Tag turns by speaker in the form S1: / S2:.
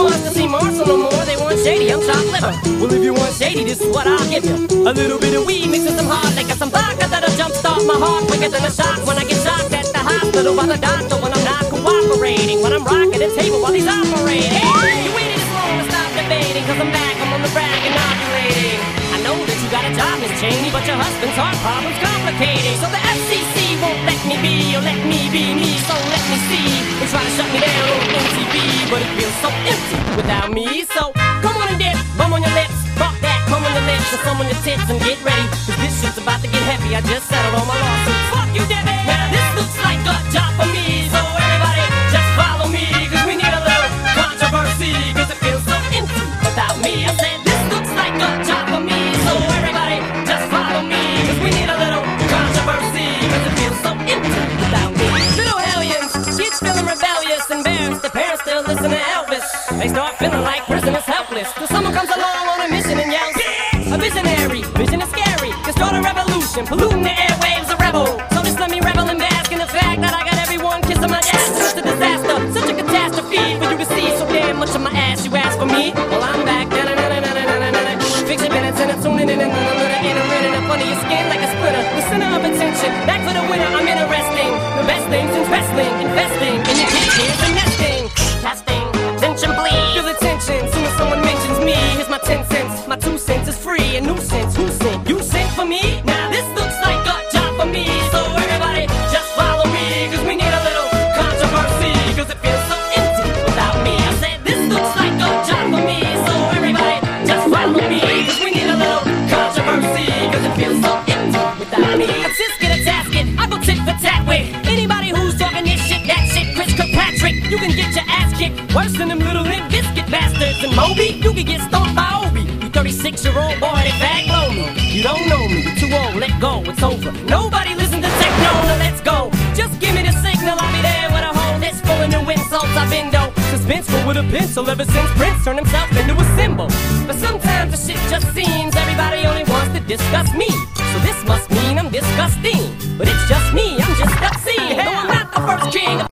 S1: who wants to see Marshall no more? They want shady, I'm chopped liver. Well, if you want shady, this is what I'll give you. A little bit of weed mixed with some hard liquor, some vodka that'll jumpstart my heart quicker than a shock when I get shocked at the hospital by the doctor when I'm not cooperating, when I'm rocking the table while he's operating. You waited this long to stop debating, cause I'm back, I'm on the brag inoculating. I know that you got a job, Miss Cheney, but your husband's heart problem's complicating. So the FCC won't let me be, or let me be me, so let me see. They try to shut me down on MTV, but it feels so empty without me. So come on and dip, bum on your lips, fuck that, come on your lips, and some on your tits, and get ready, cause this shit's about to get heavy. I just settled all my lawsuits. Fuck you, Debbie! Now this looks like a job for me, so everybody just follow me, cause we need a little controversy, cause it feels so empty without me. I said this looks like a job for me, so everybody just follow me, cause we need a little controversy, cause it feels so empty without me. Little hellions, kids feeling rebellious, embarrassed, the parents still listen to Elvis. They start feeling like prisoners helpless, till someone comes along on a mission and yells, a visionary, vision is scary, can start a revolution, polluting the airwaves, a rebel. So just let me revel and bask in the fact that I got everyone kissing my ass. It's a disaster, such a catastrophe for you to see so damn much of my ass. You ask for me? Well, I'm back. Fix your minutes and I'm tuning in and in up under your skin like a splitter. The center of attention, back for the winner. I'm interesting. The best thing since wrestling, investing in your kids, here's the nesting. Testing, attention please. Feel the tension, soon as someone mentions me. Here's my 10 cents, my 2 cents is free. A nuisance, who sent? You sent for me? Now this looks like a job for me, so everybody just follow me, cause we need a little controversy, cause it feels so empty without me. I said this looks like a job for me, so everybody just follow me, cause we need a little controversy, cause it feels so empty without me. A tisket, a tasket, I go tit for tat with anybody who's talking this shit, that shit. Chris Kirkpatrick, you can get your ass kicked worse than them little Limp Bizkit bastards. And Moby, you can get stomped by Obi. You 36-year-old boy, they bag low me. You don't know me, you're too old, let go, it's over. Nobody listen to techno, now let's go. Just give me the signal, I'll be there with a whole list full of new insults. I've been though suspenseful with a pencil ever since Prince turned himself into a symbol. But sometimes the shit just seems everybody only wants to discuss me.